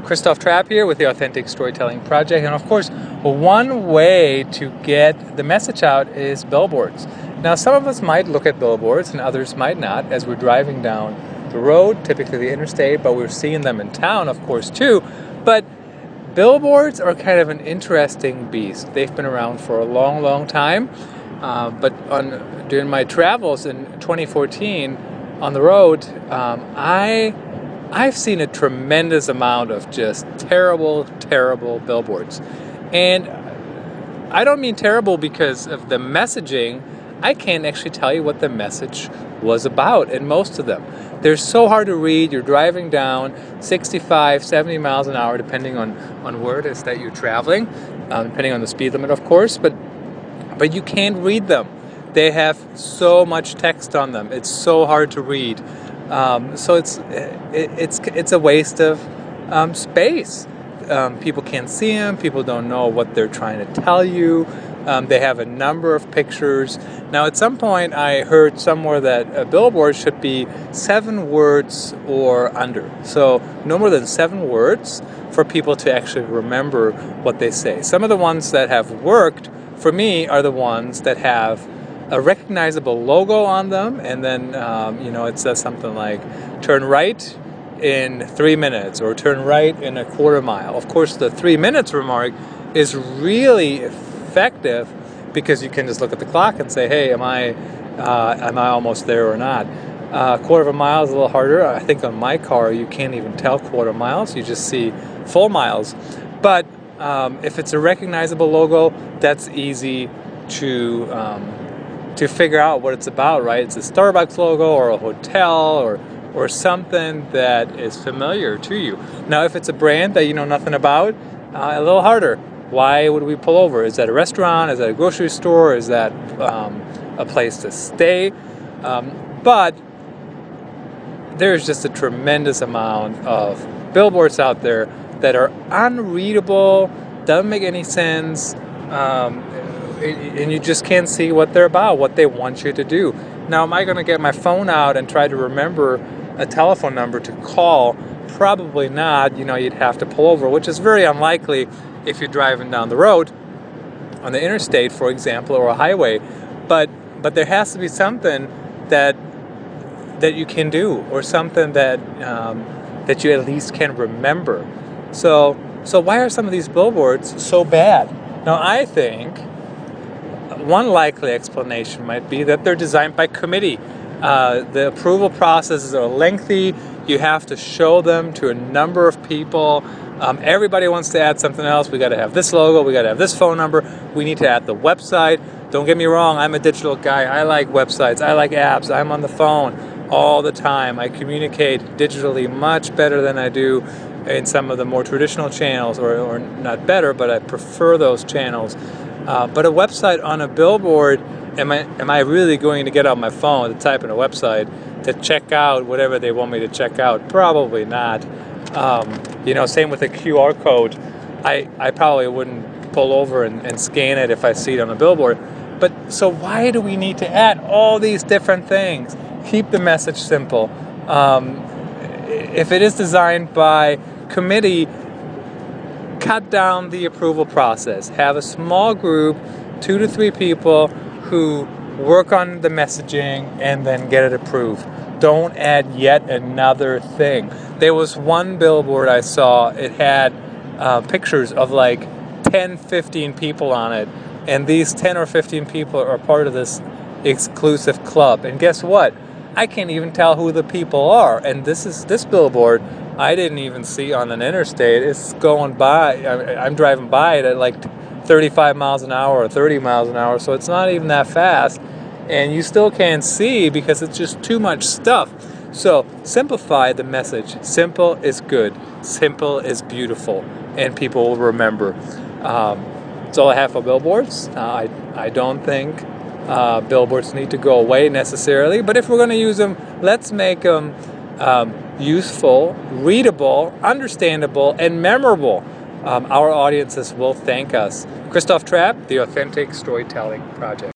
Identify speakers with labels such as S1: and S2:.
S1: Christoph Trapp here with the Authentic Storytelling Project, and of course one way to get the message out is billboards. Now some of us might look at billboards and others might not as we're driving down the road, typically the interstate, but we're seeing them in town of course too. But billboards are kind of an interesting beast. They've been around for a long time, but during my travels in 2014 on the road, I've seen a tremendous amount of just terrible billboards. And I don't mean terrible because of the messaging. I can't actually tell you what the message was about in most of them. They're so hard to read. You're driving down 65, 70 miles an hour, depending on where it is that you're traveling, depending on the speed limit, of course, but you can't read them. They have so much text on them. It's so hard to read. So it's a waste of space. People can't see them. People don't know what they're trying to tell you. They have a number of pictures. Now, at some point, I heard somewhere that a billboard should be 7 words or under. So no more than 7 words for people to actually remember what they say. Some of the ones that have worked for me are the ones that have a recognizable logo on them, and then it says something like turn right in 3 minutes or turn right in a quarter mile. Of course, the 3 minutes remark is really effective because you can just look at the clock and say, hey, am I almost there or not? A quarter of a mile is a little harder. I think on my car you can't even tell quarter miles, you just see full miles. But if it's a recognizable logo, that's easy to figure out what it's about, right? It's a Starbucks logo or a hotel or something that is familiar to you. Now, if it's a brand that you know nothing about, a little harder. Why would we pull over? Is that a restaurant? Is that a grocery store? Is that a place to stay? But there's just a tremendous amount of billboards out there that are unreadable, doesn't make any sense, and you just can't see what they're about, what they want you to do. Now, am I going to get my phone out and try to remember a telephone number to call? Probably not. You'd have to pull over, which is very unlikely if you're driving down the road on the interstate, for example, or a highway. But there has to be something that you can do, or something that you at least can remember. So why are some of these billboards so bad? Now, I think one likely explanation might be that they're designed by committee. The approval processes are lengthy. You have to show them to a number of people. Everybody wants to add something else. We got to have this logo. We got to have this phone number. We need to add the website. Don't get me wrong. I'm a digital guy. I like websites. I like apps. I'm on the phone all the time. I communicate digitally much better than I do in some of the more traditional channels, or not better, but I prefer those channels. But a website on a billboard, am I really going to get on my phone to type in a website to check out whatever they want me to check out? Probably not. Same with a QR code. I probably wouldn't pull over and scan it if I see it on a billboard. But so why do we need to add all these different things? Keep the message simple. If it is designed by committee, cut down the approval process. Have a small group, 2 to 3 people who work on the messaging and then get it approved. Don't add yet another thing. There was one billboard I saw, it had pictures of like 10, 15 people on it, and these 10 or 15 people are part of this exclusive club. And guess what? I can't even tell who the people are. And this billboard I didn't even see on an interstate. It's going by. I'm driving by it at like 35 miles an hour or 30 miles an hour, so it's not even that fast. And you still can't see because it's just too much stuff. So simplify the message. Simple is good. Simple is beautiful. And people will remember. That's all I have for billboards. I don't think billboards need to go away necessarily, but if we're going to use them, let's make them useful, readable, understandable, and memorable. Our audiences will thank us. Christoph Trapp, the Authentic Storytelling Project.